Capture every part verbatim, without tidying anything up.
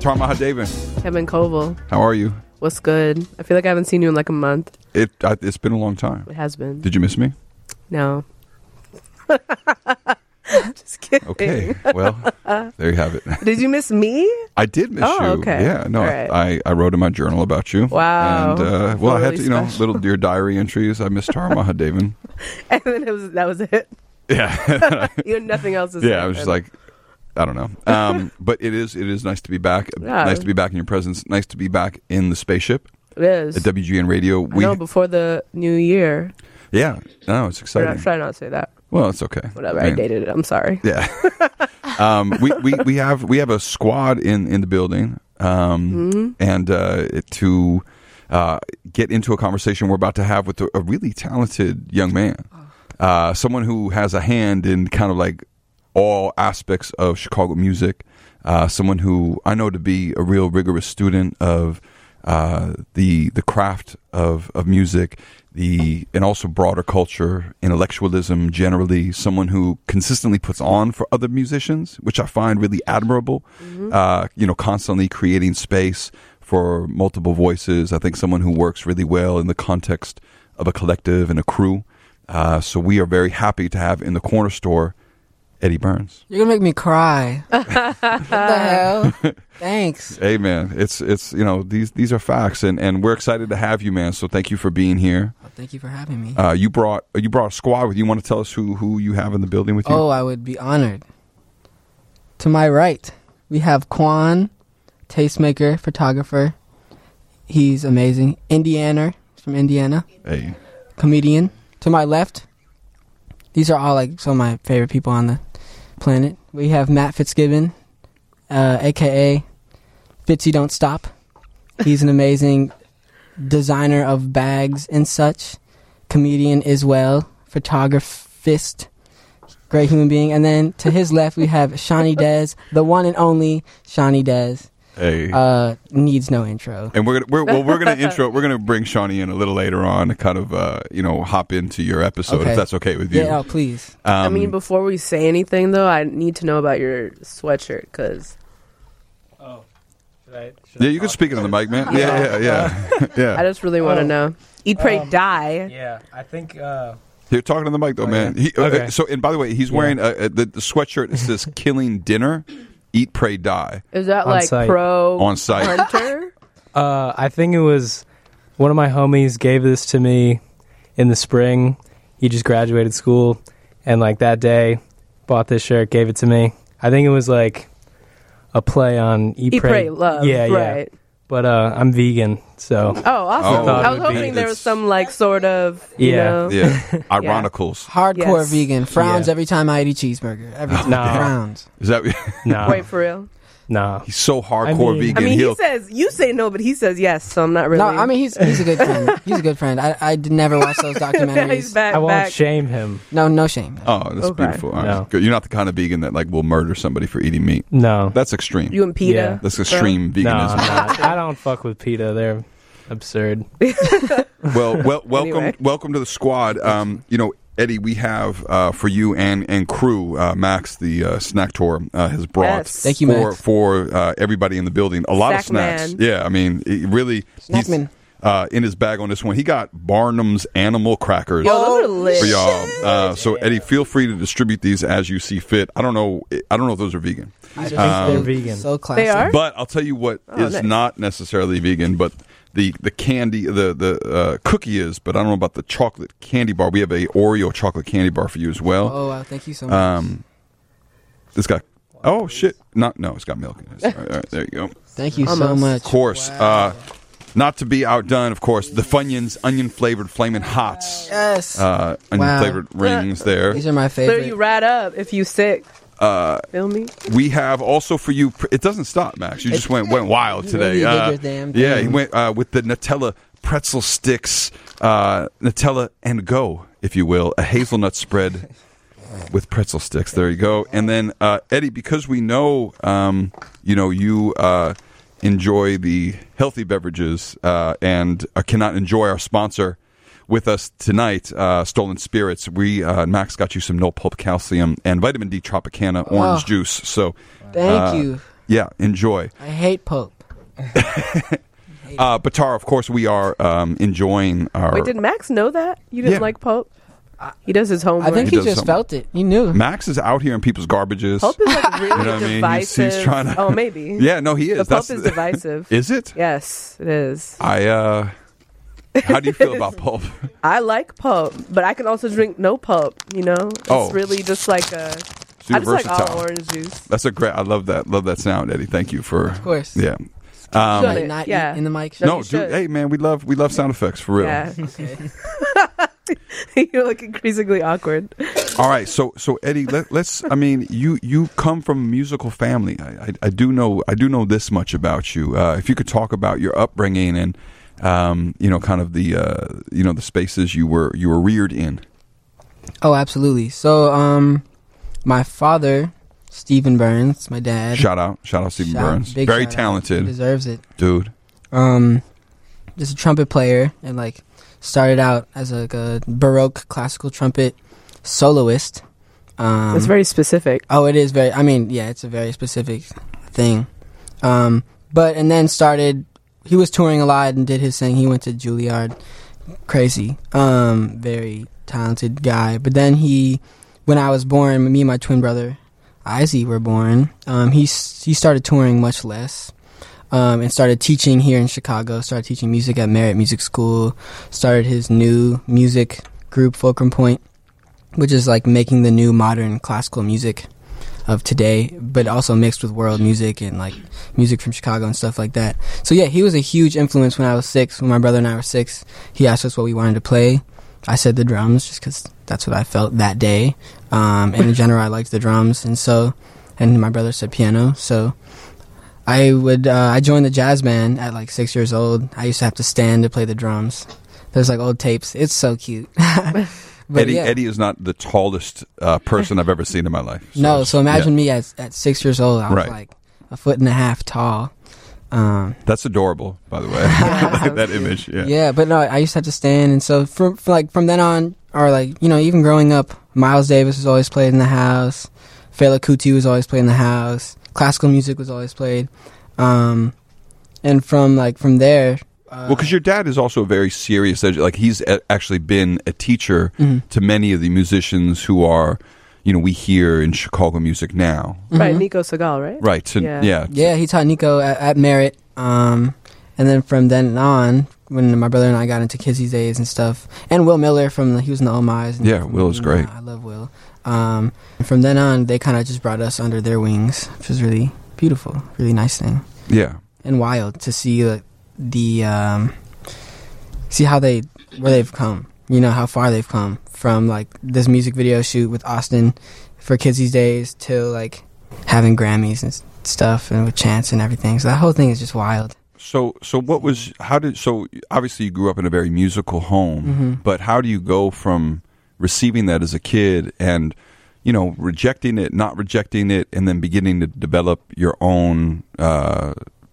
Tar Mahadevan. Kevin Koval. How are you? What's good? I feel like I haven't seen you in like a month. It uh, it's been a long time. It has been. Did you miss me? No. Just kidding. Okay. Well, there you have it. Did you miss me? I did miss oh, you. Okay. Yeah. No. Right. I, I wrote in my journal about you. Wow. And uh, well, I had really to, you know, special. little dear diary entries. I missed Tar Mahadevan. And then it was that was it. Yeah. You had nothing else to Yeah. say. I was just like, I don't know. Um, but it is it is nice to be back. Yeah. Nice to be back in your presence. Nice to be back in the spaceship It is. at W G N Radio. I know, before the new year. Yeah. No, it's Should exciting. I, should I not say that? Well, it's okay. Whatever. I I mean, dated it. I'm sorry. Yeah. um, we, we, we have we have a squad in, in the building, um, Mm-hmm. and uh, to uh, get into a conversation we're about to have with a, a really talented young man, uh, someone who has a hand in kind of like all aspects of Chicago music, uh, someone who I know to be a real rigorous student of uh, the the craft of of music. The and also broader culture, intellectualism generally, someone who consistently puts on for other musicians, which I find really admirable. Mm-hmm. Uh, you know, constantly creating space for multiple voices. I think someone who works really well in the context of a collective and a crew. Uh, so we are very happy to have in the corner store Eddie Burns. You're gonna make me cry. What the hell? Thanks. Hey man, it's it's you know these these are facts, and, and we're excited to have you, man. So thank you for being here. Well, thank you for having me. Uh, you brought you brought a squad with you. You want to tell us who, who you have in the building with you? Oh, I would be honored. To my right, we have Quan, tastemaker, photographer. He's amazing. Indiana, from Indiana. Hey, Comedian. To my left, these are all like some of my favorite people on the planet. We have Matt Fitzgibbon, uh, a k a. Fitzy Don't Stop. He's an amazing designer of bags and such. Comedian as well. Photographist. Great human being. And then to his left, we have Shawnee Dez, the one and only Shawnee Dez. hey. Uh, needs no intro. and we're gonna we're, well we're gonna intro we're gonna bring Shawnee in a little later on to kind of uh, you know hop into your episode Okay. if that's okay with you. Yeah, oh, please. Um, I mean, before we say anything, though, I need to know about your sweatshirt because Oh, should I? Should yeah, I you can talk? speak into the mic, man. Yeah, yeah, yeah, I yeah. just really want to Oh. know. Eat, pray, Um, die. Yeah, I think. Uh, You're talking to the mic though, Oh, man. yeah. He, uh, Okay. so, and by the way, he's Yeah. wearing a, a, the, the sweatshirt that says "Killing Dinner, Eat, Pray, Die" Is that On like site. pro on site. hunter? uh, I think it was one of my homies gave this to me in the spring. He just graduated school, and like that day, bought this shirt, gave it to me. I think it was like a play on Eat, Eat, pray, love. Yeah, right. yeah. But uh, I'm vegan, so Oh, awesome! Oh, I was it would be- hoping there was it's- some like sort of you Yeah. know. Yeah, ironicals. Hardcore Yes. vegan. Frowns Yeah. every time I eat a cheeseburger. Every time. No. Frowns. Is that no, Wait for real. no. he's so hardcore I mean- vegan? I mean, he he'll says you say no, but he says yes, so I'm not really. No, I mean he's he's a good friend. He's a good friend. I I did never watch those he's documentaries. back. I won't back. shame him. No, no shame. Oh, that's Okay. beautiful. All right. No. Good. You're not the kind of vegan that like will murder somebody for eating meat. No, That's extreme. You and PETA. Yeah. That's extreme no, veganism. I'm not. I don't fuck with PETA. They're absurd. Well, well, welcome, Anyway. welcome to the squad. Um, you know, Eddie, we have uh, for you and and crew. Uh, Max, the uh, snack tour, uh, has brought Yes. Thank you, for Max. for uh, everybody in the building a lot of Snack snacks. man. Yeah, I mean, it really, he's Snackman. uh, in his bag on this one. He got Barnum's animal crackers. Yo, those are lit. For y'all, uh, so Eddie, feel free to distribute these as you see fit. I don't know, I don't know if those are vegan, These Um, are they're so, vegan. so classic. They are? but I'll tell you what is Oh, nice. not necessarily vegan, but the the candy, the the uh, cookie is. But I don't know about the chocolate candy bar. We have a Oreo chocolate candy bar for you as well. Oh, wow, thank you so much. Um, it's got oh shit, not no, it's got milk in it. All right, all right, there you go. thank you so almost. much. Of course, Wow. uh, not to be outdone. Of course, the Funyuns onion flavored flaming hots, Yes. uh, onion Wow. flavored rings there. These are my Clear favorite. you right up if you sick. Uh, Feel me? we have also for you. It doesn't stop, Max. You just went went wild You today. really did Uh, your damn yeah, he thing. went uh, with the Nutella pretzel sticks, uh, Nutella and go, if you will, a hazelnut spread with pretzel sticks. There you go. And then uh, Eddie, because we know, um, you know, you uh, enjoy the healthy beverages uh, and uh, cannot enjoy our sponsor with us tonight, uh, Stolen Spirits. We uh, Max got you some no pulp calcium and vitamin D Tropicana orange Oh. juice. So Thank uh, you. yeah, enjoy. I hate Pope. Uh, but Tara, of course, we are um, enjoying our. Wait, did Max know that you didn't Yeah. like Pope? He does his homework. I think He he, does just something. felt it. He knew. Max is out here in people's garbages. Pope is like really You know what I mean? He's- divisive. he's trying to- Oh, maybe. Yeah, no, he is. The That's Pope is the- divisive. Is it? Yes, it is. I. uh How do you feel about Pulp? I like Pope, but I can also drink no Pope. You know, it's Oh. really just like a. So I you're just like all versatile. orange juice. That's a great. I love that. Love that sound, Eddie. Thank you for. Of course. Yeah. Um, Should Like it? not Yeah. eat in the mic. No, no, you dude. should. Hey, man, we love we love sound effects for real. Yeah, Okay. you look increasingly awkward. All right, so so Eddie, let, let's. I mean, you you come from a musical family. I, I, I do know I do know this much about you. Uh, if you could talk about your upbringing and um, you know, kind of the uh, you know the spaces you were you were reared in. Oh, absolutely. So, um, my father, Stephen Burns, my dad. Shout out, shout out, Stephen Shout- Burns, big very shout out. He talented deserves it. dude. Um, just a trumpet player, and like started out as like a Baroque classical trumpet soloist. Um, It's very specific. Oh, it is very. I mean, yeah, it's a very specific thing. Um, but and then started. He was touring a lot and did his thing. He went to Juilliard, crazy. Um, very talented guy. But then he, when I was born, me and my twin brother, Izzy, were born. Um, he s- he started touring much less. Um, and started teaching here in Chicago. Started teaching music at Merritt Music School. Started his new music group, Fulcrum Point, which is like making the new modern classical music of today, but also mixed with world music and like music from Chicago and stuff like that. So yeah, he was a huge influence when I was six. When my brother and I were six, he asked us what we wanted to play. I said the drums just because that's what I felt that day. Um, and in general, I liked the drums, and so, and my brother said piano. So I would uh, I joined the jazz band at like six years old. I used to have to stand to play the drums. There's like old tapes. It's so cute. But Eddie yeah. Eddie is not the tallest uh, person I've ever seen in my life. No, so imagine yeah. me at at six years old. I was Right. like a foot and a half tall. Um, That's adorable, by the way. that, that image, yeah. yeah. but no, I used to have to stand, and so from, from like from then on, or like you know, even growing up, Miles Davis was always played in the house. Fela Kuti was always played in the house. Classical music was always played, um, and from like from there. Uh, Well, because your dad is also a very serious, edu- like he's a- actually been a teacher Mhm. to many of the musicians who are, you know, we hear in Chicago music now. Right, Mhm. Nico Segal, right? Right. To, yeah. Yeah. Yeah, he taught Nico at, at Merritt. Um, and then from then on, when my brother and I got into Kizzy's days and stuff, and Will Miller from the, he was in the Omi's. And, Yeah, Will is and, great. uh, I love Will. Um, and from then on, they kind of just brought us under their wings, which was really beautiful, really nice thing, Yeah. and wild to see uh, the um, see how they where they've come. You know how far they've come from like this music video shoot with Austin for Kizzy's days to like having Grammys and s- stuff and with Chance and everything. So that whole thing is just wild. So, so what was, how did, so obviously you grew up in a very musical home, Mhm. but how do you go from receiving that as a kid and, you know, rejecting it, not rejecting it, and then beginning to develop your own uh,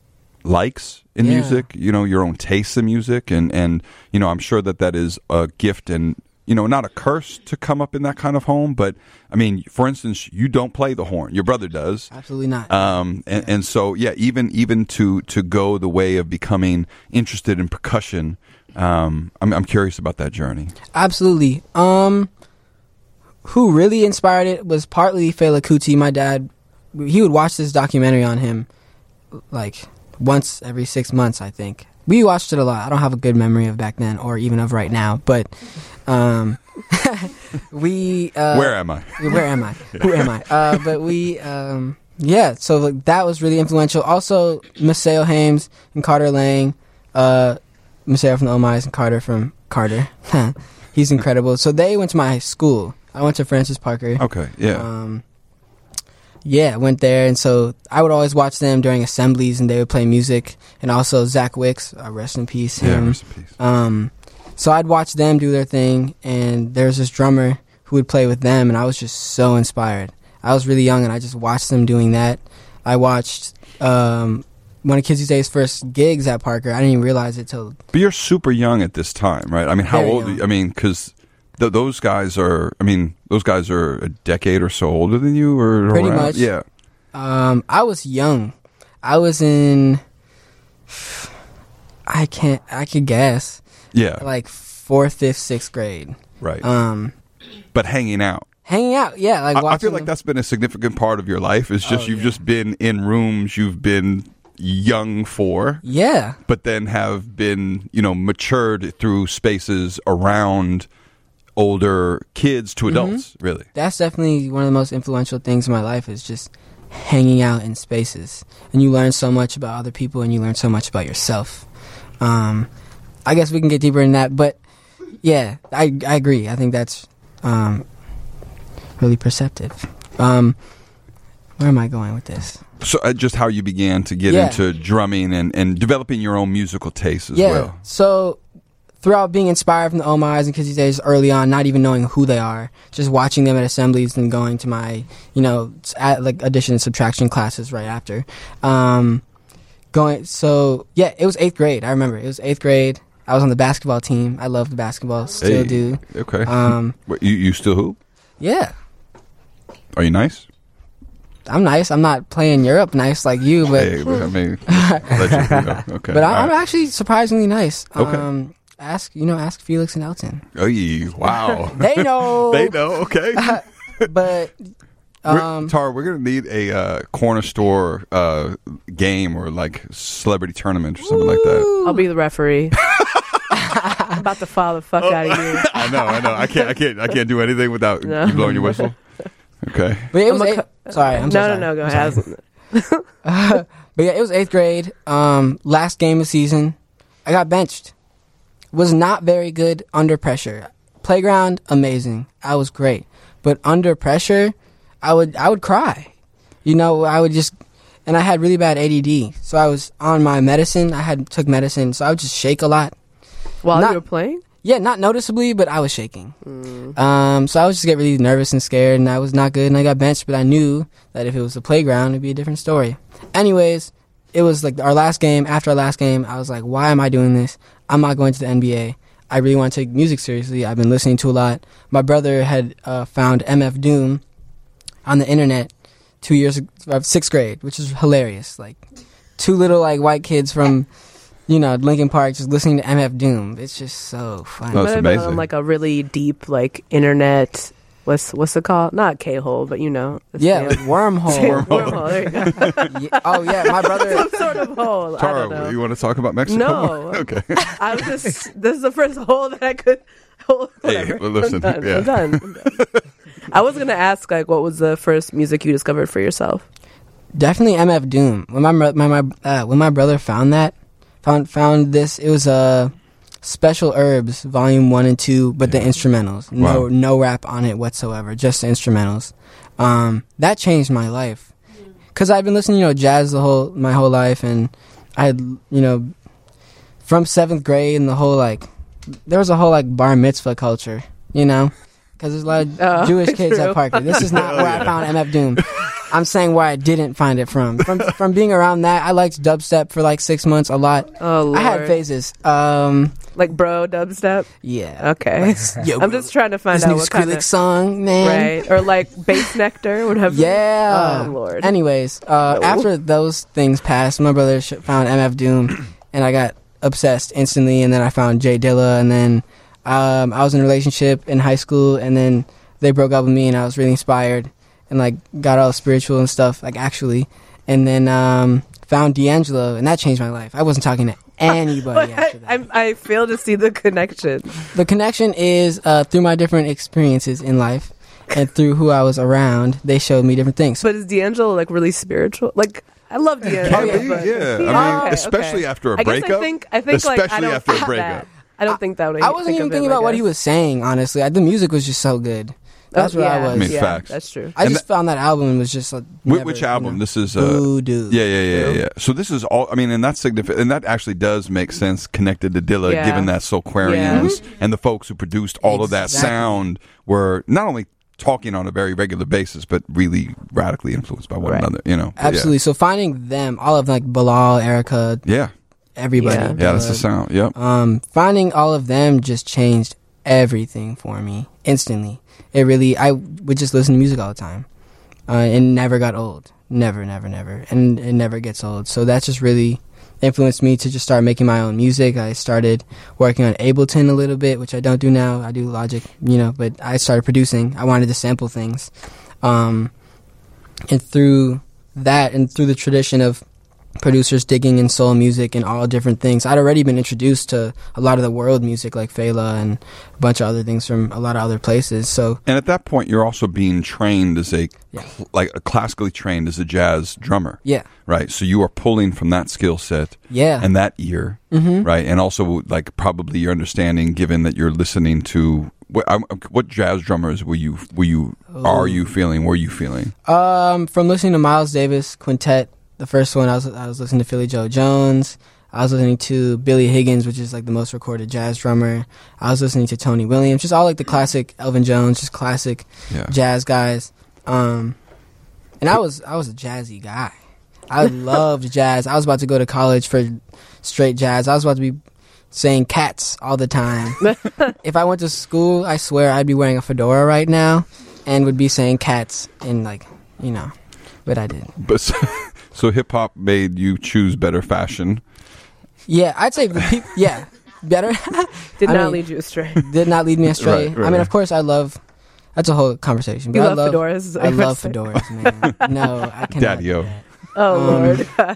likes in Yeah. music, you know, your own tastes in music, and and you know, I'm sure that that is a gift and, you know, not a curse to come up in that kind of home, but I mean, for instance, you don't play the horn, your brother does. Absolutely not. Um, and, and so, yeah, even even to, to go the way of becoming interested in percussion, um, I'm, I'm curious about that journey. Absolutely. Um, who really inspired it was partly Fela Kuti. My dad, he would watch this documentary on him, like once every six months, I think. We watched it a lot. I don't have a good memory of back then or even of right now, but um, we. Uh, Where am I? Where am I? Who am I? Uh, but we, um, yeah. So like, that was really influential. Also, Maceo Hames and Carter Lang, uh, Maceo from the Omi's and Carter from Carter. He's incredible. So they went to my school. I went to Francis Parker. Okay, yeah. Um, yeah, went there, and so I would always watch them during assemblies, and they would play music. And also Zach Wicks, uh, rest in peace. yeah, Him. rest in peace. Um, so I'd watch them do their thing, and there's this drummer who would play with them, and I was just so inspired. I was really young, and I just watched them doing that. I watched um, one of Kizzy's Day's first gigs at Parker. I didn't even realize it till But you're super young at this time, right? I mean, how Very old? young. I mean, because th- those guys are. I mean, those guys are a decade or so older than you, or Pretty around? much. Yeah. um, I was young. I was in. I can't. I could guess. Yeah. Like fourth, fifth, sixth grade. Right. Um, but hanging out. hanging out. Yeah, like I, I watching feel like them. that's been a significant part of your life. It's just Oh, you've yeah. just been in rooms you've been young for, Yeah. but then have been, you know, matured through spaces around older kids to adults, really. That's definitely one of the most influential things in my life is just hanging out in spaces. And you learn so much about other people and you learn so much about yourself. Um, I guess we can get deeper in that, but yeah, I I agree. I think that's um, really perceptive. Um, where am I going with this? So uh, just how you began to get Yeah. into drumming and, and developing your own musical taste as yeah. well. So throughout being inspired from the Oh My's and Kizzy days early on, not even knowing who they are, just watching them at assemblies and going to my, you know, s- at, like addition and subtraction classes right after. Um, going so yeah, it was eighth grade. I remember it was eighth grade. I was on the basketball team. I loved basketball, still Hey, do. Okay. Um, What, you, you still hoop? yeah, Are you nice? I'm nice. I'm not playing Europe nice like you, but Hey, I mean, let you know. Okay. but I, All I'm right. actually surprisingly nice. Okay. Um, ask you know ask Felix and Elton. Oh, yeah. Wow. They know. They know. Okay. But We're- um, Tara, we're gonna need a uh, corner store uh, game or like celebrity tournament or something like that. I'll be the referee. I'm about to file the fuck out of you. I know, I know. I can't, I can't, I can't do anything without No. you blowing your whistle. Okay. but it was I'm a eighth, co- sorry. I'm so no, sorry. no, no, go I'm ahead. sorry. But yeah, it was eighth grade. Um, last game of season, I got benched. Was not very good under pressure. Playground, amazing. I was great, but under pressure, I would I would cry. You know, I would just, and I had really bad A D D, so I was on my medicine. I had took medicine, so I would just shake a lot. While Not- you were playing? Yeah, not noticeably, but I was shaking. Um, so I was just get really nervous and scared, and I was not good, and I got benched. But I knew that if it was the playground, it'd be a different story. Anyways, it was like our last game. After our last game, I was like, "Why am I doing this? I'm not going to the N B A. I really want to take music seriously. I've been listening to a lot. My brother had uh, found M F Doom on the internet two years of sixth grade, which is hilarious. Like two little like white kids from." You know, Lincoln Park, just listening to M F Doom. It's just so funny. That's Might have been amazing. on like a really deep like internet. What's what's it called? Not K hole, but you know. the Yeah, same- like wormhole. wormhole. There you go. Yeah, oh yeah, my brother. Some sort of hole. I don't know. Tara, you want to talk about Mexico? No. Okay. I was just. This is the first hole that I could. Hole, Hey, whatever. well, listen, I'm done. yeah. I'm done. I'm done. I was gonna ask like, what was the first music you discovered for yourself? Definitely M F Doom. When my bro- my, my uh, when my brother found that, found found this, it was uh, Special Herbs Volume One and Two, but the instrumentals, no Wow. no rap on it whatsoever, just the instrumentals. Um, that changed my life, cause I've been listening, you know, jazz the whole my whole life, and I had, you know, from seventh grade and the whole like, there was a whole like bar mitzvah culture, you know. Because there's a lot of Oh, Jewish kids true. at Parker. This is not Oh, where yeah. I found M F Doom. I'm saying where I didn't find it from. From from being around that, I liked dubstep for like six months a lot. Oh Lord. I had phases. Um, Like bro dubstep. yeah. Okay. Yo, I'm just trying to find this out new what kind Skrillex of song, man. right or like bass nectar, whatever. Yeah. Oh Lord. Anyways, uh, No. after those things passed, my brother sh- found M F Doom, and I got obsessed instantly. And then I found Jay Dilla, and then um, I was in a relationship in high school, and then they broke up with me, and I was really inspired, and like got all spiritual and stuff, like actually, and then um, found D'Angelo, and that changed my life. I wasn't talking to anybody after that. I, I fail to see the connection. The connection is uh, through my different experiences in life, and through who I was around. They showed me different things. But is D'Angelo like really spiritual? Like I love D'Angelo. Can be, but- yeah. I mean, Okay, especially okay. after a I guess breakup. I think I think like I especially don't after a think breakup. that. I don't think that would. I wasn't think even of thinking him, I about what he guess. was saying, honestly. I, the music was just so good. That's Oh, what yeah, I was. I mean, yeah, facts. That's true. I And just found that album and was just like. Wh- never, Which you album? know, This is uh, Voodoo. Yeah, yeah, yeah, yeah. So this is all. I mean, and that's significant, and that actually does make sense connected to Dilla, Yeah. given that Soulquarians and the folks who produced all of that Exactly. sound were not only talking on a very regular basis, but really radically influenced by one Right. another. You know, But Absolutely. So finding them, all of like Bilal, Erica, Yeah, everybody. Yeah. yeah, yeah that's the Dilla, sound. Yep. Um, finding all of them just changed everything for me instantly. It really, I would just listen to music all the time. uh, and never got old. Never, never, never, and it never gets old. So that just really influenced me to just start making my own music. I started working on Ableton a little bit, which I don't do now. I do Logic, you know, but I started producing. I wanted to sample things, um, and through that and through the tradition of producers digging in soul music and all different things, I'd already been introduced to a lot of the world music like Fela and a bunch of other things from a lot of other places. So, and at that point, you're also being trained as a Yeah. cl- like a classically trained as a jazz drummer, yeah, right? So you are pulling from that skill set yeah, and that ear, mm-hmm. right? And also like probably your understanding, given that you're listening to what, um, what jazz drummers were you were you are you feeling? Were you feeling? Um, from listening to Miles Davis Quintet, the first one, I was I was listening to Philly Joe Jones. I was listening to Billy Higgins, which is like the most recorded jazz drummer. I was listening to Tony Williams, just all like the classic Elvin Jones, just classic Yeah. jazz guys. Um, and I was I was a jazzy guy. I loved jazz. I was about to go to college for straight jazz. I was about to be saying cats all the time. If I went to school, I swear I'd be wearing a fedora right now and would be saying cats and like, you know, but I didn't. But so, so hip hop made you choose better fashion. Yeah, I'd say, the peop- yeah, better. Did I not mean, lead you astray. Did not lead me astray. Right, right, I mean, right. of course, I love. That's a whole conversation. But You I love love fedoras, is what I you're love saying. fedoras, man. No, I cannot. Daddy-o. do that. Oh Um, Lord.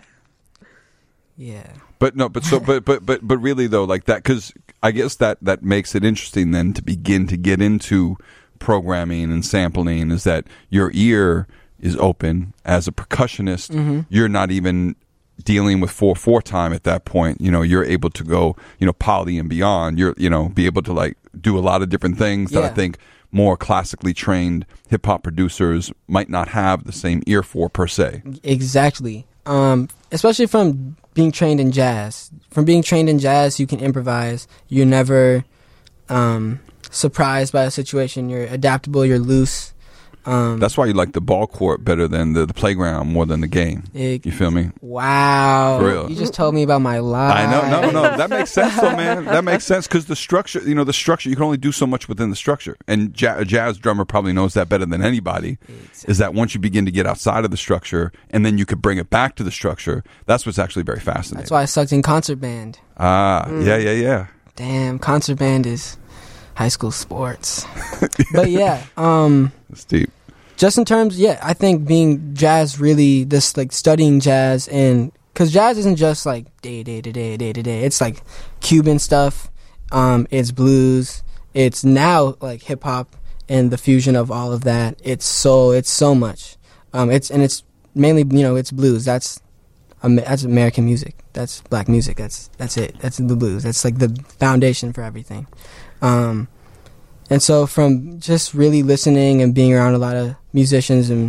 Yeah. But no, but so, but but but but really though, like that, because I guess that that makes it interesting then to begin to get into programming and sampling. Is that your ear is open as a percussionist? Mm-hmm. You're not even dealing with four four time at that point. You know, you're able to go, you know, poly and beyond. You're, you know, be able to like do a lot of different things that I Yeah. think more classically trained hip hop producers might not have the same ear for per se. Exactly. Um, especially from being trained in jazz. From being trained in jazz, you can improvise. You're never um, surprised by a situation. You're adaptable. You're loose. Um, That's why you like the ball court better than the, the playground more than the game. it- You feel me? wow. For real. You just told me about my life. I know, no, no, that makes sense, though, man. That makes sense because the structure, you know, the structure, you can only do so much within the structure, and ja- a jazz drummer probably knows that better than anybody. Is that once you begin to get outside of the structure, and then you could bring it back to the structure, that's what's actually very fascinating. That's why I sucked in concert band. Ah, yeah, yeah, yeah. Damn, concert band is high school sports. But yeah, um, It's deep. just in terms, yeah, I think being jazz really, this like studying jazz, and because jazz isn't just like day, day to day, day to day. It's like Cuban stuff. Um, it's blues. It's now like hip hop and the fusion of all of that. It's so it's so much. Um, it's and it's mainly, you know, it's blues. That's um, that's American music. That's black music. That's that's it. That's the blues. That's like the foundation for everything. Um, and so from just really listening and being around a lot of musicians, and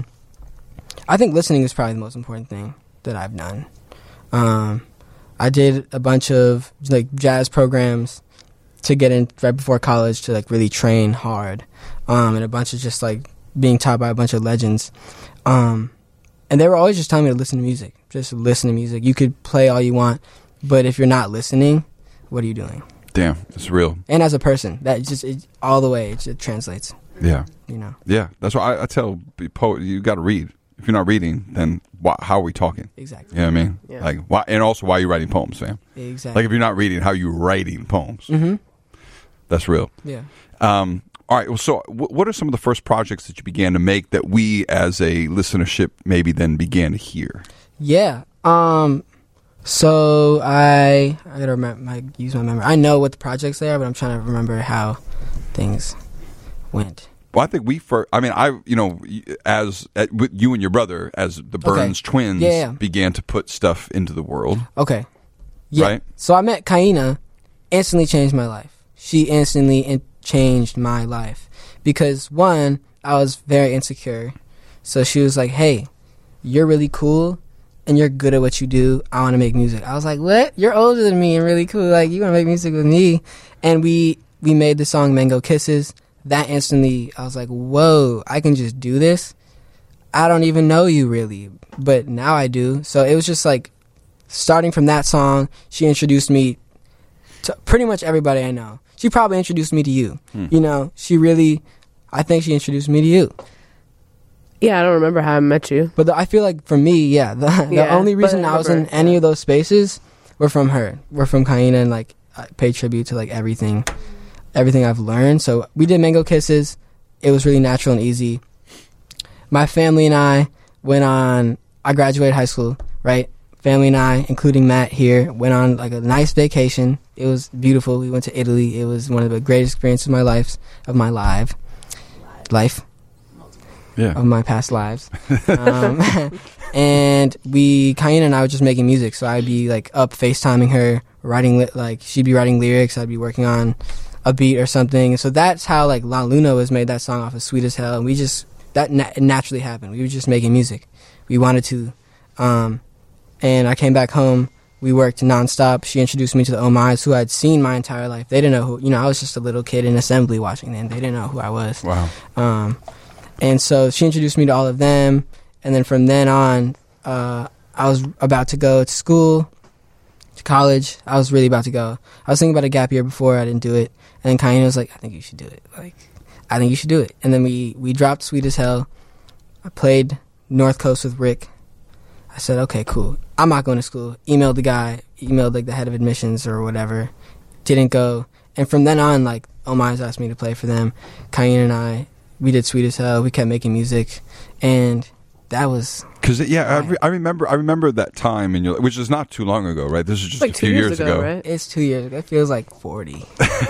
I think listening is probably the most important thing that I've done. Um, I did a bunch of like jazz programs to get in right before college to like really train hard, um, and a bunch of just like being taught by a bunch of legends. Um, and they were always just telling me to listen to music. Just listen to music. You could play all you want, but if you're not listening, what are you doing? Damn, it's real. And as a person, that just it, all the way it just translates. Yeah, You know, yeah. That's why I, I tell people you got to read. If you're not reading, then why, how are we talking? exactly, You know what I mean? Yeah. Like, why? And also, why are you writing poems, fam? exactly. Like, if you're not reading, how are you writing poems? Mm-hmm. That's real. Yeah. Um, all right. Well, so w- what are some of the first projects that you began to make that we, as a listenership, maybe then began to hear? Yeah. Um. So I I gotta remember. I use my memory. I know what the projects they are, but I'm trying to remember how things went. Well, I think we first. I mean, I you know, as uh, with you and your brother, as the Burns twins, Yeah, yeah. began to put stuff into the world. Okay. Yeah. Right. So I met Kaina. Instantly changed my life. She instantly in- changed my life because one, I was very insecure. So she was like, "Hey, you're really cool." And you're good at what you do. I want to make music. I was like, what? You're older than me and really cool. Like, you want to make music with me? And we we made the song Mango Kisses. That instantly, I was like, whoa, I can just do this? I don't even know you really. But now I do. So it was just like, starting from that song, she introduced me to pretty much everybody I know. She probably introduced me to you. Hmm. You know, she really, I think she introduced me to you. Yeah, I don't remember how I met you. But the, I feel like for me, yeah, the, the Yeah, only but reason I I was in remember, any yeah. of those spaces were from her. Were from Kaina, and like I paid tribute to like everything, everything I've learned. So we did Mango Kisses. It was really natural and easy. My family and I went on. I graduated high school, right? Family and I, including Matt here, went on like a nice vacation. It was beautiful. We went to Italy. It was one of the greatest experiences of my life, of my life, life, Yeah. of my past lives. um, and we, Kaina and I were just making music. So I'd be like up FaceTiming her, writing li- like she'd be writing lyrics. I'd be working on a beat or something. So that's how like La Luna was made. That song off of Sweet as Hell, and we just that na- naturally happened. We were just making music. We wanted to. Um, And I came back home. We worked nonstop. She introduced me to the Omais, who I'd seen my entire life. They didn't know who, you know, I was just a little kid in assembly watching them. They didn't know who I was. Wow. Um, and so she introduced me to all of them. And then from then on, uh, I was about to go to school, to college. I was really about to go. I was thinking about a gap year before. I didn't do it. And then Kaina was like, I think you should do it. Like, I think you should do it. And then we, we dropped Sweet as Hell. I played North Coast with Rick. I said, okay, cool. I'm not going to school. Emailed the guy, emailed like the head of admissions or whatever. Didn't go. And from then on, like, Omais asked me to play for them. Kaina and I, we did Sweet as Hell. We kept making music. And that was... Because, yeah, I, re- I remember I remember that time, in your, which is not too long ago, right? This is just Like a two few years years ago, ago. right? It's two years ago. It feels like forty.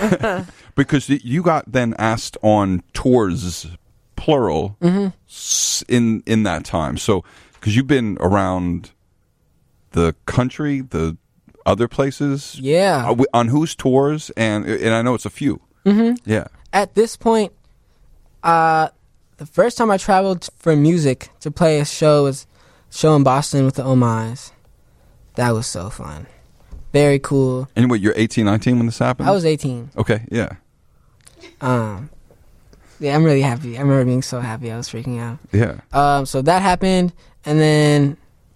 Because y- you got then asked on tours, plural, Mm-hmm. s- in, in that time. So... Because you've been around the country, the other places. Yeah. Uh, wi- on whose tours? And and I know it's a few. Mm-hmm. Yeah. At this point, uh, the first time I traveled for music to play a show was a show in Boston with the Omais. That was so fun. Very cool. And what, you're eighteen, nineteen when this happened? I was eighteen. Okay, yeah. Um, yeah, I'm really happy. I remember being so happy. I was freaking out. Yeah. Um, so that happened, and then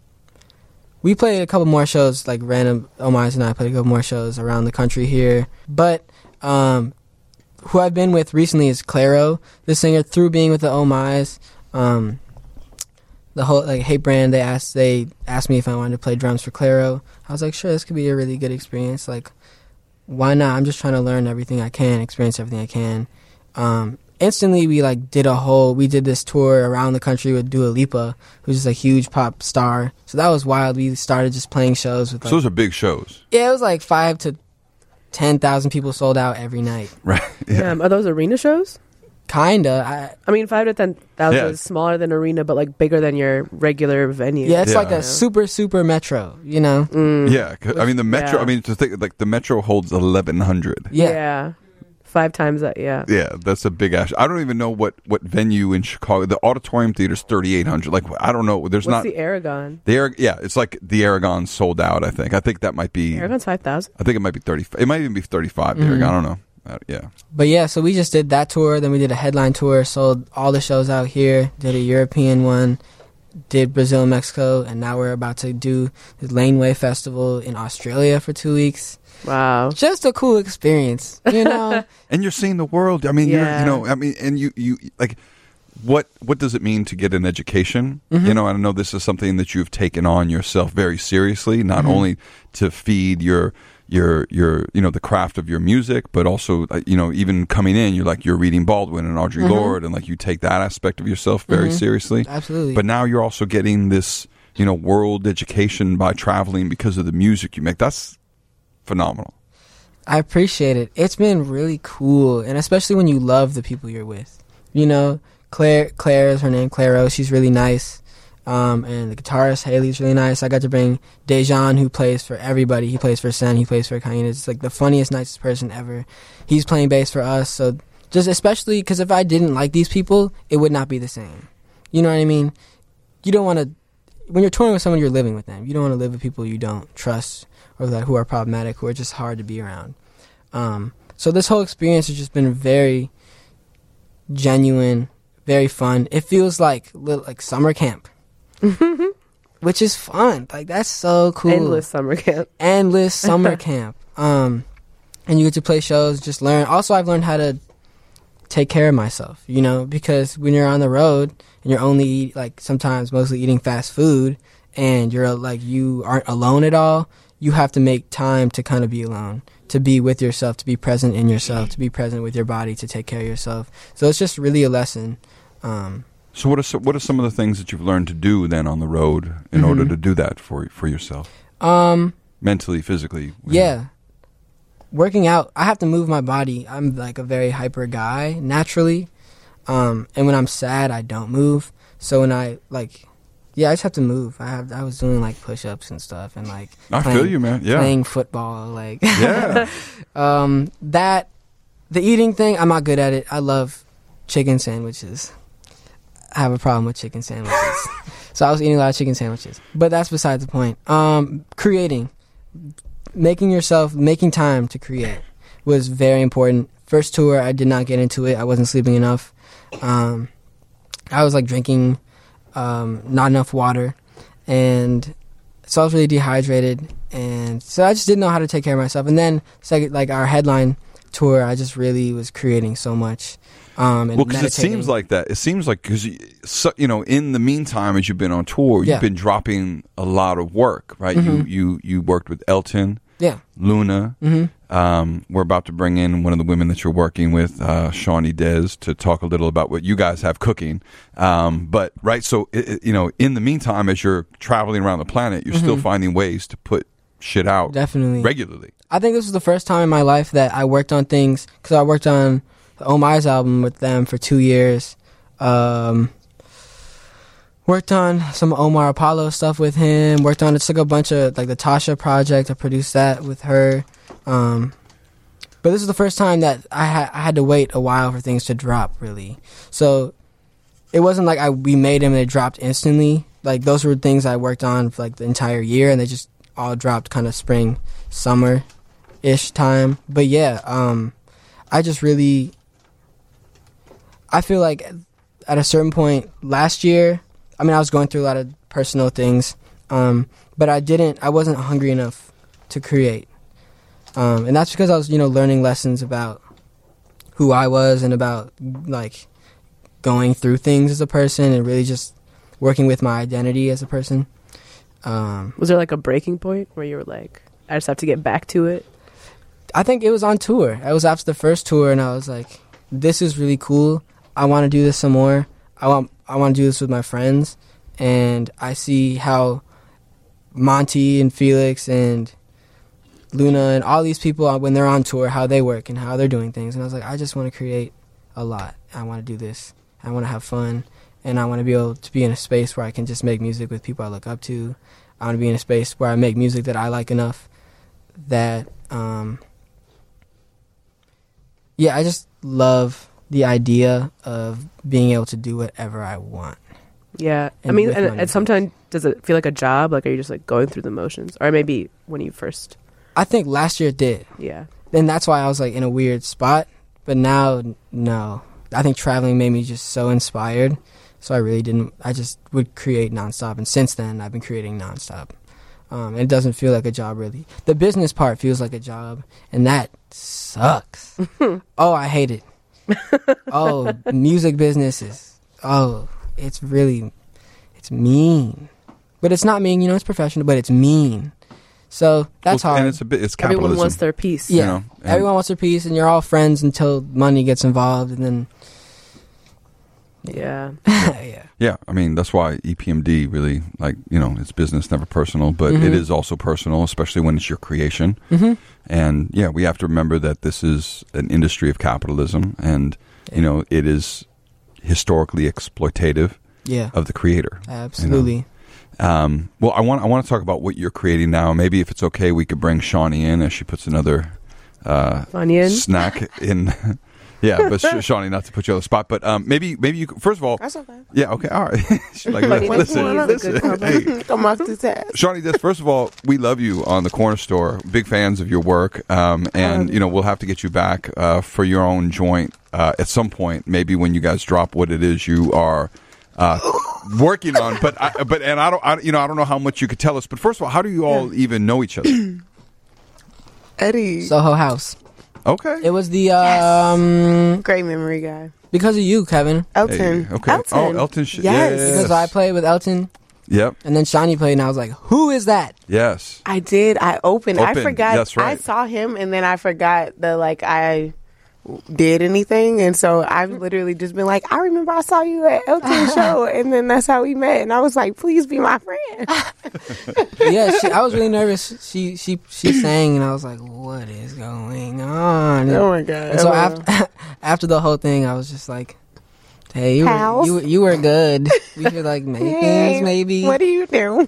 we played a couple more shows, like random. Omais and I played a couple more shows around the country here. But um, who I've been with recently is Claro, the singer. Through being with the Omais, um, the whole like Hate Brand, they asked they asked me if I wanted to play drums for Claro. I was like, sure, this could be a really good experience. Like, why not? I'm just trying to learn everything I can, experience everything I can. Um, instantly we like did a whole we did this tour around the country with Dua Lipa, who's just a huge pop star. So that was wild. We started just playing shows with like, So those are big shows. yeah, it was like five to ten thousand people sold out every night. Right. Yeah. Are those arena shows? Kinda. I, I mean, five to ten thousand Yeah. is smaller than arena, but like bigger than your regular venue. yeah, it's Yeah. like a super super metro. You know. Mm. Yeah. 'cause, I mean, the Metro, Yeah. I mean, to think, like, the Metro holds eleven hundred. Yeah. Yeah. Five times that. Yeah. Yeah, that's a big ash. I don't even know what, what venue in Chicago. The Auditorium Theater's thirty-eight hundred. Like, I don't know. There's What's not. the Aragon? The Ara- yeah, it's like the Aragon sold out, I think. I think that might be. Aragon's five thousand. I think it might be thirty. It might even be thirty-five. The Mhm. Aragon. I don't know. Uh, yeah. But yeah, so we just did that tour. Then we did a headline tour. Sold all the shows out here. Did a European one. Did Brazil, Mexico, and now we're about to do the Laneway Festival in Australia for two weeks. Wow. Just a cool experience, you know. And you're seeing the world. I mean, you're, Yeah. you know, I mean, and you, you like, what, what does it mean to get an education? Mhm. You know, and I know this is something that you've taken on yourself very seriously, not Mhm. only to feed your, your, your, you know, the craft of your music, but also, uh, you know, even coming in, you're like, you're reading Baldwin and Audre Mhm. Lorde, and like you take that aspect of yourself very Mhm. seriously. Absolutely. But now you're also getting this, you know, world education by traveling because of the music you make. That's phenomenal. I appreciate it. It's been really cool, and especially when you love the people you're with. You know, Claire, Claire is her name, Claro. She's really nice, um, and the guitarist Haley's really nice. I got to bring Dejan, who plays for everybody. He plays for Sen. He plays for Kaina. It's like the funniest, nicest person ever. He's playing bass for us. So just especially because if I didn't like these people, it would not be the same. You know what I mean? You don't want to. When you're touring with someone, you're living with them. You don't want to live with people you don't trust or that who are problematic, who are just hard to be around. Um, so this whole experience has just been very genuine, very fun. It feels like little, like summer camp, which is fun. Like that's so cool. Endless summer camp. Endless summer camp. Um, and you get to play shows, just learn. Also, I've learned how to take care of myself, you know, because when you're on the road and you're only eat, like sometimes mostly eating fast food and you're like you aren't alone at all, you have to make time to kind of be alone, to be with yourself, to be present in yourself, to be present with your body, to take care of yourself. So it's just really a lesson. Um, so what are so, what are some of the things that you've learned to do then on the road in mm-hmm. order to do that for for yourself? Um, mentally, physically. Yeah. Working out, I have to move my body. I'm like a very hyper guy naturally. Um, and when I'm sad, I don't move. So when I like, yeah, I just have to move. I have, I was doing like push-ups and stuff and like, I playing, feel you, man. Yeah. Playing football. Like, yeah. um, that, the eating thing, I'm not good at it. I love chicken sandwiches. I have a problem with chicken sandwiches. So I was eating a lot of chicken sandwiches, but that's besides the point. Um, creating. Making yourself, making time to create was very important. First tour, I did not get into it. I wasn't sleeping enough. Um, I was like drinking um, not enough water. And so I was really dehydrated. And so I just didn't know how to take care of myself. And then, second, like our headline tour, I just really was creating so much. Um, and well, because it seems like that. It seems like, because, so, you know, in the meantime, as you've been on tour, you've yeah. been dropping a lot of work, right? Mm-hmm. You, you you worked with Elton, yeah, Luna. Mm-hmm. Um, we're about to bring in one of the women that you're working with, uh, Shawnee Dez, to talk a little about what you guys have cooking. Um, but, right, so, it, it, you know, in the meantime, as you're traveling around the planet, you're mm-hmm. still finding ways to put shit out definitely regularly. I think this was the first time in my life that I worked on things, because I worked on the Oh My's album with them for two years. Um, worked on some Omar Apollo stuff with him. Worked on, it took a bunch of, like the Tasha project. I produced that with her. Um, but this is the first time that I, ha- I had to wait a while for things to drop, really. So it wasn't like I we made them and they dropped instantly. Like those were things I worked on for like the entire year, and they just all dropped kind of spring, summer-ish time. But yeah, um, I just really... I feel like at a certain point last year, I mean, I was going through a lot of personal things, um, but I didn't, I wasn't hungry enough to create. Um, and that's because I was, you know, learning lessons about who I was and about, like, going through things as a person and really just working with my identity as a person. Um, was there, like, a breaking point where you were like, I just have to get back to it? I think it was on tour. I was after the first tour, and I was like, this is really cool. I want to do this some more. I want I want to do this with my friends, and I see how Monty and Felix and Luna and all these people, when they're on tour, how they work and how they're doing things. And I was like, I just want to create a lot. I want to do this. I want to have fun, and I want to be able to be in a space where I can just make music with people I look up to. I want to be in a space where I make music that I like enough that, um, yeah, I just love the idea of being able to do whatever I want. Yeah. And I mean, with and, my and sometimes does it feel like a job? Like, are you just like going through the motions? Or maybe when you first... I think last year it did. Yeah. And that's why I was like in a weird spot. But now, no. I think traveling made me just so inspired. So I really didn't... I just would create nonstop. And since then, I've been creating nonstop. Um, and it doesn't feel like a job, really. The business part feels like a job. And that sucks. Oh, I hate it. Oh, music business is, oh, it's really, it's mean. But it's not mean, you know, it's professional, but it's mean. So that's well, hard. And it's a bit, it's capitalism. Everyone wants their piece. Yeah, you know, everyone wants their piece, and you're all friends until money gets involved, and then... Yeah. yeah. Yeah, I mean, that's why E P M D really, like, you know, it's business, never personal, but mm-hmm. it is also personal, especially when it's your creation. Mm-hmm. And, yeah, we have to remember that this is an industry of capitalism, and, yeah. you know, it is historically exploitative yeah. of the creator. Absolutely. You know? um, well, I want I want to talk about what you're creating now. Maybe if it's okay, we could bring Shawnee in as she puts another uh, onion snack in... Yeah, but Sh- Shawnee, not to put you on the spot, but um, maybe maybe you could, first of all. That's okay. Yeah, okay, all right. She's like, listen, listen. Hey, come off the task. Shawnee, this first of all, we love you on the Corner Store. Big fans of your work, um, and you know we'll have to get you back uh, for your own joint uh, at some point. Maybe when you guys drop what it is you are uh, working on. But I, but and I don't, I, you know, I don't know how much you could tell us. But first of all, how do you all even know each other? Eddie, Soho House. Okay. It was the um Great memory guy. because of you, Kevin. Elton. Hey, okay. Elton. Oh, Elton. Sh- Yes. yes. Because I played with Elton, Yep. and then Shawnee played, and I was like, "Who is that?" Yes. I did. I opened. I Opened. forgot. That's right. I saw him, and then I forgot that like I did anything, and so I've literally just been like, I remember I saw you at Elton's show, and then that's how we met, and I was like, please be my friend. Yeah, she, I was really nervous. She she she sang, and I was like, "What is going on?" And, Oh my god! and so Oh, wow. after after the whole thing, I was just like, "Hey, you were, Pals? you you were good. We should like make Hey, things maybe." What do you do?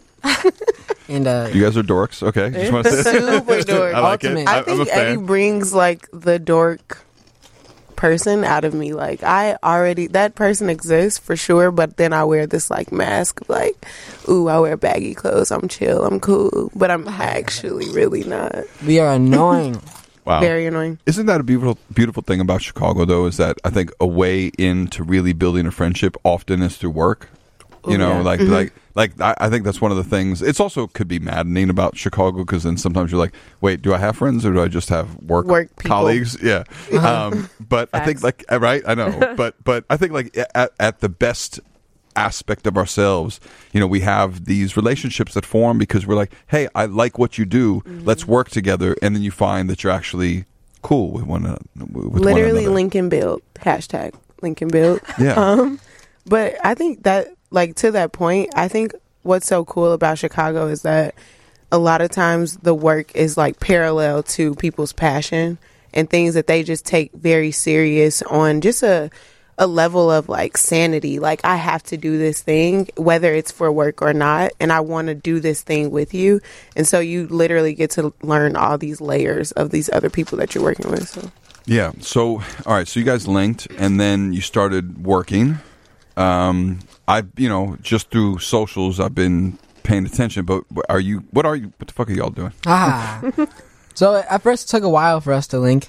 And uh, You guys are dorks. Okay. Just want to say Super dork. I like Ultimate. it. I I, I'm a think Eddie fan. brings like the dork person out of me. Like I already that person exists for sure, but then I wear this like mask of like, ooh, I wear baggy clothes, I'm chill, I'm cool, but I'm actually really not. we are annoying. Wow. Very annoying. Isn't that a beautiful, beautiful thing about Chicago, though? Is that I think a way into really building a friendship often is through work. You Oh, know, yeah. like Mhm. like like I, I think that's one of the things. It's also could be maddening about Chicago because then sometimes you're like, wait, do I have friends or do I just have work, Work people. colleagues? Yeah. Um, but I think Facts. like uh, right, I know, but but I think like at, at the best aspect of ourselves, you know, we have these relationships that form because we're like, hey, I like what you do. Mm-hmm. Let's work together, and then you find that you're actually cool with one another. With Literally one another. Lincoln Build. Hashtag Lincoln Build. Yeah. Um, but I think that, like, to that point, I think what's so cool about Chicago is that a lot of times the work is, like, parallel to people's passion and things that they just take very serious on just a a level of, like, sanity. Like, I have to do this thing, whether it's for work or not, and I want to do this thing with you. And so you literally get to learn all these layers of these other people that you're working with, so... Yeah. So, all right. So you guys linked, and then you started working. Um, I, you know, just through socials, I've been paying attention. But are you? What are you? What the fuck are y'all doing? Ah. So at first it took a while for us to link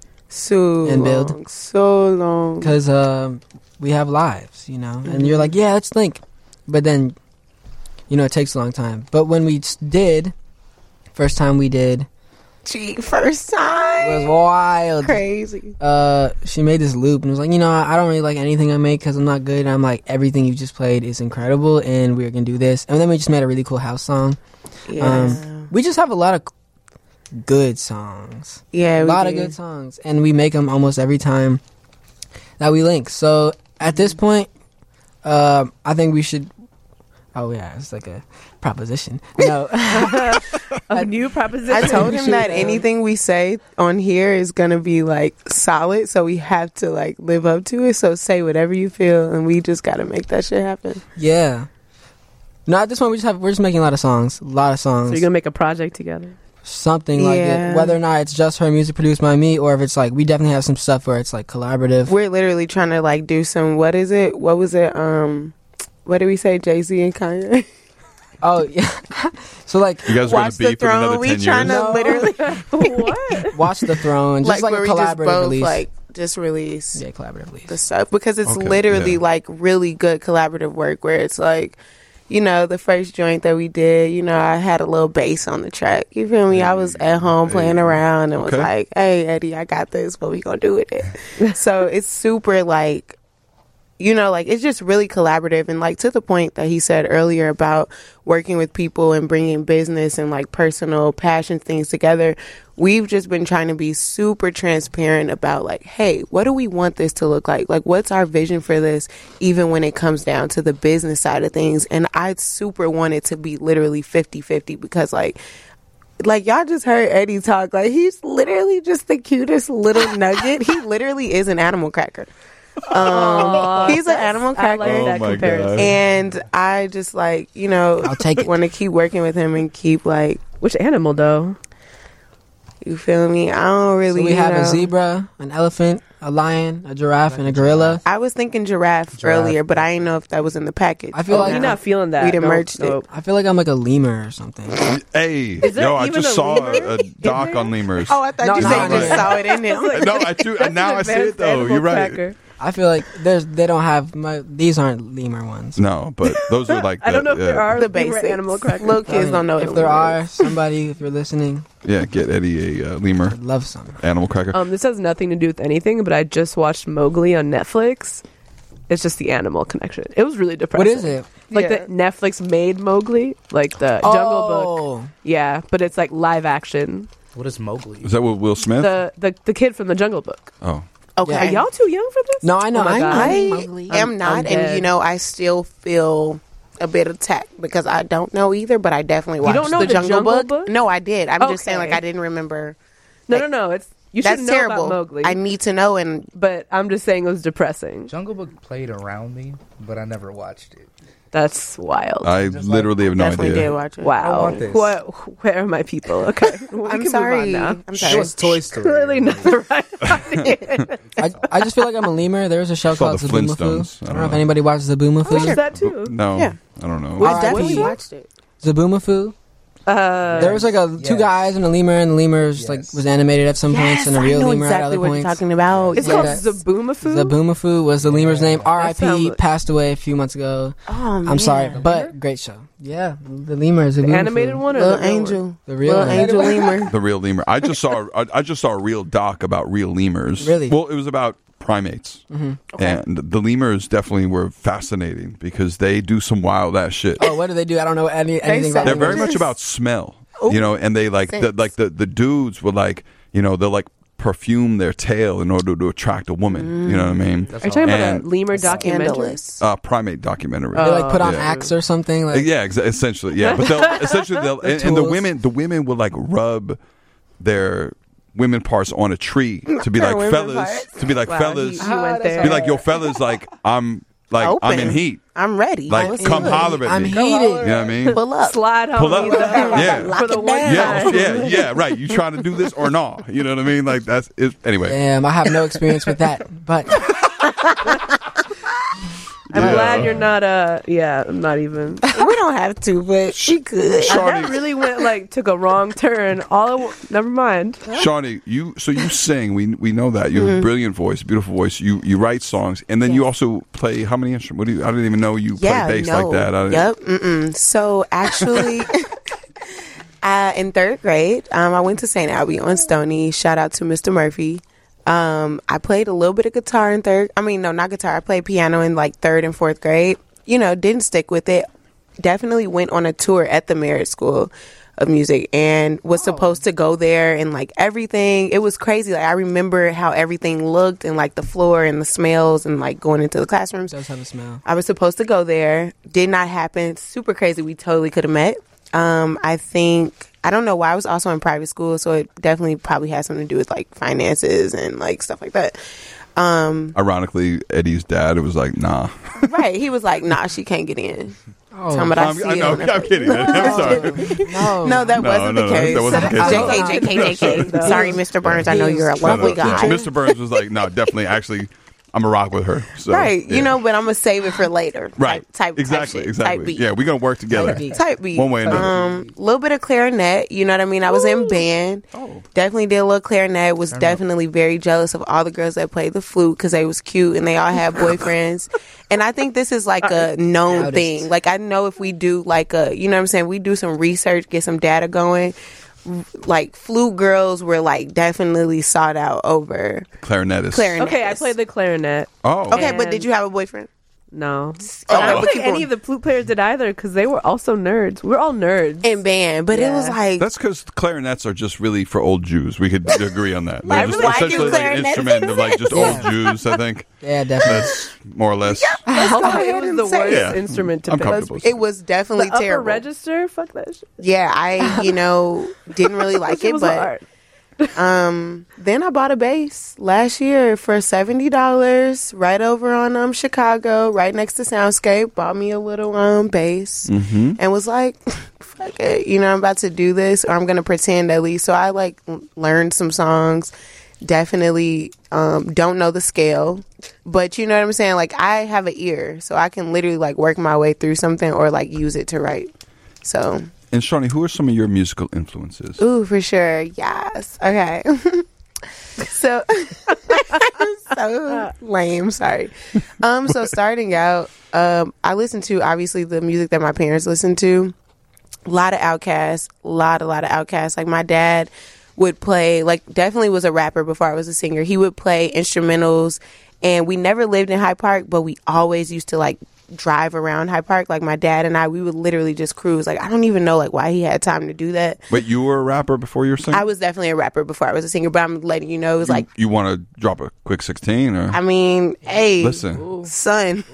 So And build. long, so long. because um, we have lives, you know. And you're like, yeah, let's link, but then, you know, it takes a long time. But when we s- did, first time we did, Gee, first it was time. wild. Crazy. Uh, she made this loop and was like, you know, I don't really like anything I make because I'm not good. And I'm like, everything you just played is incredible, and we're gonna do this. And then we just made a really cool house song. Yeah. Um, we just have a lot of good songs. yeah, a we lot of did. good songs, and we make them almost every time that we link. So at this point, um, I think we should. Oh yeah, it's like a proposition. No, A new proposition. I told We him should, that uh, anything we say on here is gonna be like solid, so we have to like live up to it. So say whatever you feel, and we just gotta make that shit happen. yeah. No, at this point we just have we're just making a lot of songs, a lot of songs. So you're gonna make a project together. Something like Yeah. it. Whether or not it's just her music produced by me, or if it's like we definitely have some stuff where it's like collaborative. We're literally trying to like do some. What is it? What was it? Um, what did we say? Jay-Z and Kanye. Oh yeah. So like You guys are going Watch to the beef in another throne. We ten trying years. to No. literally what? Watch the Throne, just like, like, where a we just collaborative both release. like just release yeah, collaborative release. the stuff because it's Okay, literally yeah. like really good collaborative work where it's like, you know, the first joint that we did, you know, I had a little bass on the track. You feel me? I was at home playing Hey. around and was Okay. like, hey, Eddie, I got this. What we gonna do with it? So it's super like, you know, like it's just really collaborative and like to the point that he said earlier about working with people and bringing business and like personal passion things together. We've just been trying to be super transparent about like, hey, what do we want this to look like? Like, what's our vision for this, even when it comes down to the business side of things? And I super want it to be literally fifty-fifty because like, like y'all just heard Eddie talk. Like he's literally just the cutest little nugget. He literally is an animal cracker. Um, he's an animal I cracker. like Oh that my comparison. God. And I just like, you know, I'll take it. want to keep working with him and keep like, Which animal though? you feel me? I don't really. So we you have know. a zebra, an elephant, a lion, a giraffe, and a gorilla. I was thinking giraffe, Giraffe. earlier, but I didn't know if that was in the package. I feel Oh, like you're not feeling that. We done Nope, merged it. nope. I feel like I'm like a lemur or something. Hey, there yo, I even just a saw lemur a, a doc there? on lemurs. Oh, I thought No, you no, said you no, just no. saw it in him. no, I do. And now I see it though. You're right. I feel like there's they don't have my, these aren't lemur ones. No, but those are like the, I don't know if yeah, there are The lemur basics. animal crackers. Little I kids mean, don't know if what there lemur are is. somebody, if you're listening, yeah. Get Eddie a uh, lemur I'd love some. animal cracker. Um, this has nothing to do with anything, but I just watched Mowgli on Netflix. It's just the animal connection. It was really depressing. What is it? Like Yeah. the Netflix made Mowgli, like the Jungle Book. Oh, Yeah, but it's like live action. What is Mowgli? Is that what Will Smith? The the the kid from the Jungle Book. oh, Okay. Yeah. Are y'all too young for this? No, I know. Oh my I God. I Mowgli. am I'm- not, I'm and dead. you know, I still feel a bit attacked because I don't know either, but I definitely watched don't know the, the Jungle, Jungle Book. Book? No, I did. I'm just saying, Okay. like, I didn't remember. No, Like, no, no. It's you should That's know terrible. about Mowgli. I need to know, and but I'm just saying it was depressing. Jungle Book played around me, but I never watched it. That's wild. I Just literally have no definitely idea. did watch it. wow. want this. What? Where are my people? Okay, we I'm can move sorry. on now. I'm It sorry. was Toy Story. Clearly not the right. I, I just feel like I'm a lemur. There's a show called called the Zaboomafoo. Flintstones. I don't know if anybody watches I watched Zaboomafoo. that too. No, Yeah. I don't know. We R I P. definitely watched it. Zaboomafoo. Uh, There was like a two Yes. guys and a lemur, and the lemur like Yes. was animated at some points, and a I real know lemur exactly at other what points. you're talking about. it's Yeah, called that's- Zaboomafoo. Zaboomafoo was the lemur's name. R I P sounds- passed away a few months ago. Oh, man. I'm sorry, but great show. Yeah, the lemur is a The animated one or Little the real one? Angel. The real Little one. Angel Lemur. The real lemur. I just saw. I, I just saw a real doc about real lemurs. Really? Well, it was about primates, Mm-hmm. and the lemurs definitely were fascinating because they do some wild ass shit. Oh, what do they do? I don't know any, anything said- about They're lemurs. very much about smell, Ooh. you know, and they like the, Sense. like the the dudes would like you know they'll like perfume their tail in order to attract a woman. You know what I mean? That's Are you talking about And- a lemur documentary? Scandalous. Uh, primate documentary. They like put on Yeah. axe or something. Like, Yeah, exa- essentially, yeah. But they'll essentially they'll and, and the tools. women the women will like rub their women parts on a tree to be like Women fellas parts? to be like Wow, fellas he, he went there. be like yo fellas like I'm like Open. I'm in heat I'm ready. like Let's come do it. holler at I'm me. heated. You know what I mean? Pull up. Slide home. Pull up. Yeah. For the Lock it one down. Yeah, time. yeah, yeah, right. You trying to do this or not? You know what I mean? Like that's it. Anyway, Damn, I have no experience with that, but I'm Yeah. glad you're not. Uh, yeah, I'm not even. We don't have to, but she could. Shawnee, That really went like took a wrong turn. All of, never mind. Shawnee, you so you sing. We we know that you have a brilliant voice, beautiful voice. You you write songs, and then you Yes. also play how many instruments? What do you? I didn't even know you Yeah, play bass no. like that. I didn't- Yep. Mm-mm. So actually, uh, in third grade, um, I went to Saint Albie on Stony. Shout out to Mister Murphy. Um, I played a little bit of guitar in third. I mean, no, not guitar. I played piano in like third and fourth grade. You know, didn't stick with it. Definitely went on a tour at the Merit School of Music and was supposed to go there and like everything. It was crazy. Like I remember how everything looked and like the floor and the smells and like going into the classrooms. it does have a smell. I was supposed to go there. Did not happen. Super crazy. We totally could have met. Um, I think I don't know why. I was also in private school, so it definitely probably has something to do with like finances and like stuff like that. Um, Ironically, Eddie's dad, it was like, nah. right. He was like, "Nah, she can't get in." Oh, Talking about I I'm, see I it know, on her I'm face. kidding. I'm sorry. no, No, that No, wasn't no, the no, case. that wasn't the case. J K, J K, J K. Sorry, Mister Burns. I know you're a No, lovely No, no, guy. Mister Burns was like, no, definitely. Actually, I'm a rock with her. So, Right. yeah. You know, but I'm gonna save it for later. right? Type, type exactly, type shit, exactly. Type beat. Yeah, we're gonna work together. Type beat. Type beat. One way or another. Um, a little bit of clarinet. You know what I mean? I was in band. Oh. Definitely did a little clarinet. Was definitely very jealous of all the girls that played the flute because they was cute and they all had boyfriends. And I think this is like a known Noticed. thing. Like I know if we do like a, you know what I'm saying? We do some research, get some data going. Like flute girls were like definitely sought out over Clarinetist. clarinet. Okay, I played the clarinet. Oh, Okay, but And- did you have a boyfriend? No, Oh, and I but don't think keep any going. of the flute players did either because they were also nerds. We're all nerds. In band, but it was Yeah. like that's because clarinets are just really for old Jews. We could agree on that. They're I just really like essentially you, like an clarinets. instrument of like just Yeah. old Jews. I think yeah, definitely. that's more or less. I go thought it ahead was and the say worst it. Yeah. instrument to I'm pick. comfortable. it was definitely The upper terrible. register, fuck that shit. Yeah, I you know didn't really like That it, was but hard. um, then I bought a bass last year for seventy dollars right over on um Chicago, right next to Soundscape. Bought me a little um bass Mm-hmm. and was like, "Fuck it, you know I'm about to do this, or I'm gonna pretend at least." So I like l- learned some songs. Definitely um don't know the scale, but you know what I'm saying. Like I have an ear, so I can literally like work my way through something or like use it to write. So. And Shawnee, who are some of your musical influences? Ooh, for sure. Yes. Okay. So, so lame. Sorry. Um. So starting out, um, I listened to obviously the music that my parents listened to. A lot of Outkast, a lot, a lot of Outkast. Like my dad would play, like definitely was a rapper before I was a singer. He would play instrumentals, and we never lived in Hyde Park, but we always used to like drive around Hyde Park. Like my dad and I, we would literally just cruise. Like I don't even know like why he had time to do that. Wait, you were a rapper before you were singing? I was definitely a rapper before I was a singer, but I'm letting you know it was You, like, you want to drop a quick sixteen or? I mean, hey, Listen. son.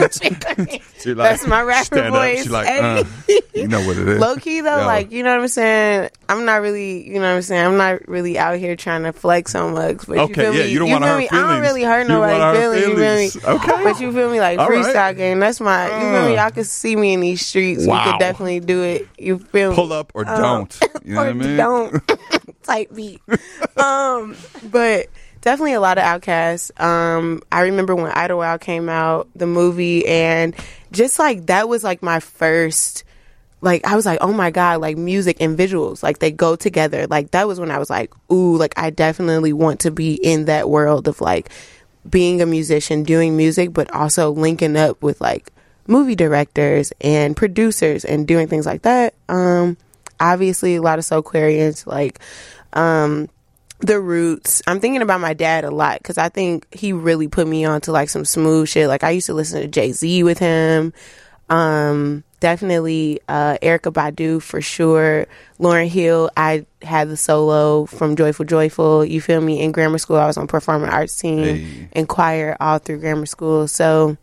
She like, That's my rapper stand up, voice. she like, Hey. uh, you know what it is. Low key though, Yo. like, you know what I'm saying? I'm not really, you know what I'm saying? I'm not really out here trying to flex on mugs. But Okay, you feel yeah, me? you don't wanna feel hurt me? I don't feelings. really hurt You don't wanna nobody's hurt feelings, you feelings. feel me? Okay. But you feel me? Like, All right. freestyle game, that's my, you feel me? Uh. Y'all can see me in these streets. We Wow. could definitely do it. You feel me? Pull up or Um, don't. You know or what I mean? don't. Type beat. Um, but definitely a lot of Outkast. Um, I remember when Idlewild came out, the movie, and just like that was like my first. Like I was like, oh my god, like music and visuals, like they go together. Like that was when I was like, ooh, like I definitely want to be in that world of like being a musician, doing music, but also linking up with like movie directors and producers and doing things like that. Um, obviously a lot of Soulquarians, like um, The Roots. I'm thinking about my dad a lot because I think he really put me on to like some smooth shit. Like I used to listen to Jay-Z with him. Um, definitely uh, Erykah Badu for sure. Lauryn Hill, I had the solo from Joyful Joyful. You feel me? In grammar school, I was on performing arts team Hey. and choir all through grammar school. So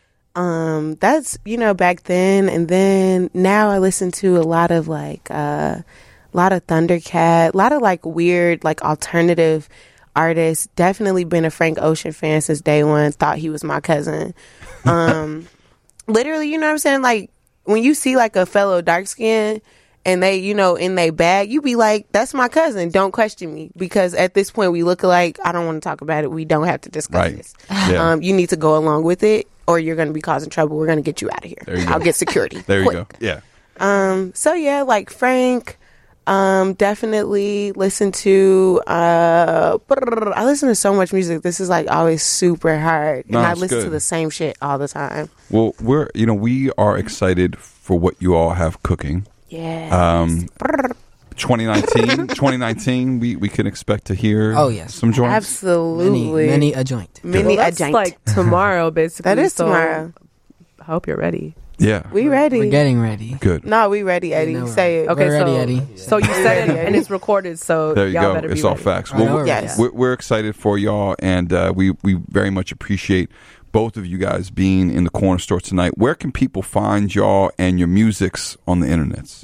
um, that's, you know, back then. And then now I listen to a lot of like uh, a lot of Thundercat, a lot of like weird like alternative artists. Definitely been a Frank Ocean fan since day one. Thought he was my cousin. Um, literally, you know what I'm saying? Like when you see like a fellow dark skin and they, you know, in they bag, you be like, that's my cousin. Don't question me. Because at this point we look alike. I don't want to talk about it. We don't have to discuss Right. this. Yeah. Um, you need to go along with it or you're going to be causing trouble. We're going to get you out of here. There you go. I'll get security. There you quick. go. Yeah. Um, so yeah, like Frank, um, definitely listen to, uh, I listen to so much music. This is like always super hard. And No, I it's listen good. to the same shit all the time. Well, we're, you know, we are excited for what you all have cooking. Yeah. Um, twenty nineteen, twenty nineteen, we, we can expect to hear Oh, yes. some joints. Absolutely. Many, many a joint. Many Well, a that's joint. like tomorrow, basically. That is so tomorrow. I hope you're ready. Yeah. We ready. We're getting ready. Good. no, we ready, Eddie. know we're Say it. Okay, We're ready, so Eddie. so you said it and it's recorded. So There you y'all go. better It's be all ready. facts. I know Well, we're Yes. we're, we're excited for y'all, and uh, we, we very much appreciate both of you guys being in the corner store tonight. Where can people find y'all and your musics on the internets?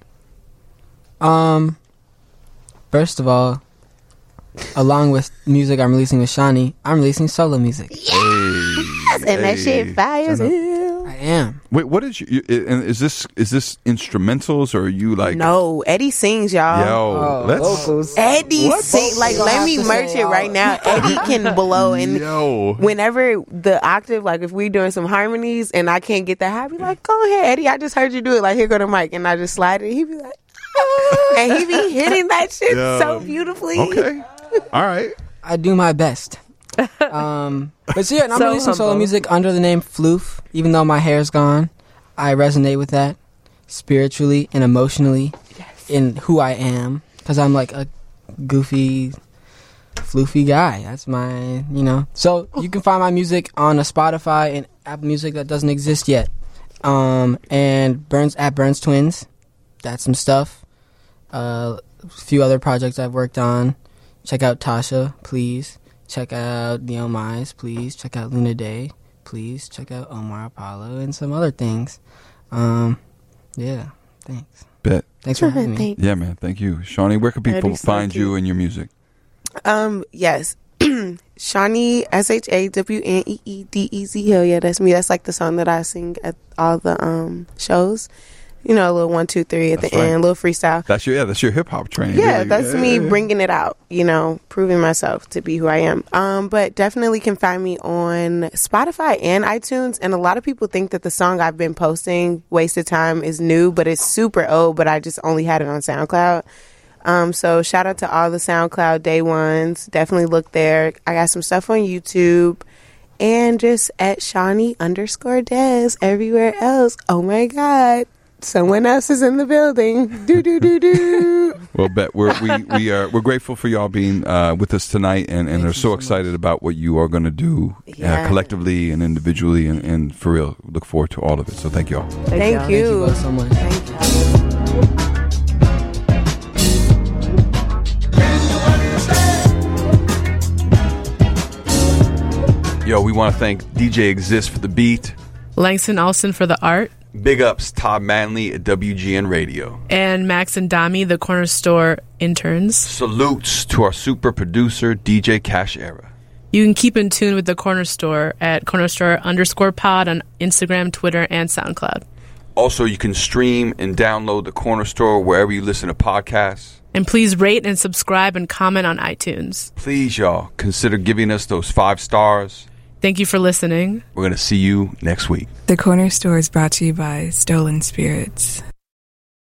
Um, first of all, along with music I'm releasing with Shawnee, I'm releasing solo music. And that shit fires. I am. Wait, what is you? you- And is this is this instrumentals or are you like? No, Eddie sings, y'all. Yo, Oh, let's. vocals. Eddie What? sing like You'll let have me to merch say it right all- now. Eddie can blow and Yo. whenever the octave, like if we doing some harmonies and I can't get that high, I be like, go ahead, Eddie. I just heard you do it. Like here go the mic, and I just slide it. He be like, and he be hitting that shit Yo. so beautifully. Okay. All right. I do my best. um, but so yeah, and I'm So releasing solo humble. music under the name Floof. Even though my hair's gone, I resonate with that spiritually and emotionally in who I am because I'm like a goofy, floofy guy. That's my, you know. So you can find my music on a Spotify and Apple Music that doesn't exist yet. Um, and Burns at Burns Twins. That's some stuff. Uh, a few other projects I've worked on. Check out Tasha, please. Check out Neo Mize, please. Check out Luna Day, please. Check out Omar Apollo and some other things. Um, yeah, thanks. Bet. Thanks for having me. Thanks. Yeah, man. Thank you, Shawnee. Where can people Eddie's so find cute. you and your music? Um, yes. Shawnee, S H A W N E E D E Z. Hell yeah, that's me. That's like the song that I sing at all the um shows. You know, a little one, two, three at That's the right. end, a little freestyle. That's your yeah. That's your hip hop train. Yeah, really. that's Yeah, me yeah. bringing it out, you know, proving myself to be who I am. Um, but definitely can find me on Spotify and iTunes. And a lot of people think that the song I've been posting, Wasted Time, is new, but it's super old, but I just only had it on SoundCloud. Um, so shout out to all the SoundCloud day ones. Definitely look there. I got some stuff on YouTube. And just at Shawnee underscore Des everywhere else. Oh my God. Someone else is in the building. Do do do do. Well, Bet, we're, we we are we're grateful for y'all being uh, with us tonight, and, and are so, so excited much. about what you are going to do Yeah. uh, collectively and individually, and, and for real, look forward to all of it. So thank y'all. Thank, Thank y'all. you. Thank you both so much. Thank you. Yo, we want to thank D J Exist for the beat. Langston Olsen for the art. Big ups, Todd Manley at W G N Radio. And Max and Dami, the Corner Store interns. Salutes to our super producer, D J Cash Era. You can keep in tune with the Corner Store at Corner Store underscore pod on Instagram, Twitter, and SoundCloud. Also, you can stream and download the Corner Store wherever you listen to podcasts. And please rate and subscribe and comment on iTunes. Please, y'all, consider giving us those five stars. Thank you for listening. We're going to see you next week. The Corner Store is brought to you by Stolen Spirits.